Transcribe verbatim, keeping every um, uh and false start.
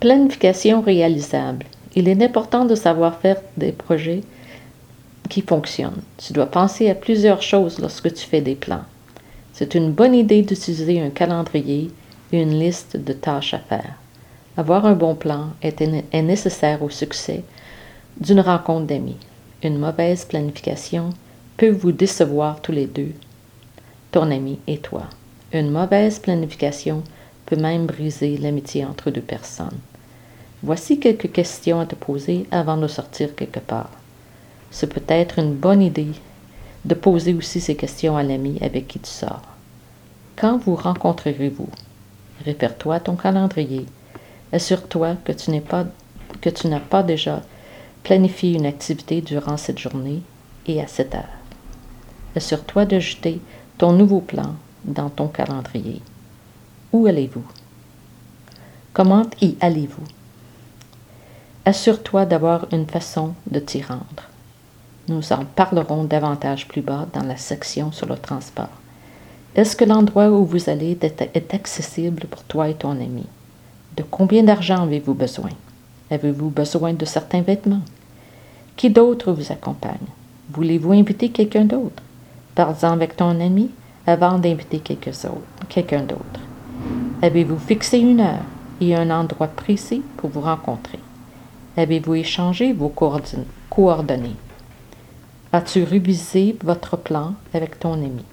Planification réalisable. Il est important de savoir faire des projets qui fonctionnent. Tu dois penser à plusieurs choses lorsque tu fais des plans. C'est une bonne idée d'utiliser un calendrier et une liste de tâches à faire. Avoir un bon plan est, est nécessaire au succès d'une rencontre d'amis. Une mauvaise planification peut vous décevoir tous les deux, ton ami et toi. Une mauvaise planification peut même briser l'amitié entre deux personnes. Voici quelques questions à te poser avant de sortir quelque part. C'est peut-être une bonne idée de poser aussi ces questions à l'ami avec qui tu sors. Quand vous rencontrerez-vous? Réfère-toi à ton calendrier. Assure-toi que tu n'es pas, que tu n'as pas déjà planifié une activité durant cette journée et à cette heure. Assure-toi d'ajouter ton nouveau plan dans ton calendrier. Où allez-vous? Comment y allez-vous? Assure-toi d'avoir une façon de t'y rendre. Nous en parlerons davantage plus bas dans la section sur le transport. Est-ce que l'endroit où vous allez est accessible pour toi et ton ami? De combien d'argent avez-vous besoin? Avez-vous besoin de certains vêtements? Qui d'autre vous accompagne? Voulez-vous inviter quelqu'un d'autre? Parlez-en avec ton ami avant d'inviter quelqu'un d'autre. Avez-vous fixé une heure et un endroit précis pour vous rencontrer? Avez-vous échangé vos coordonnées? As-tu révisé votre plan avec ton ami?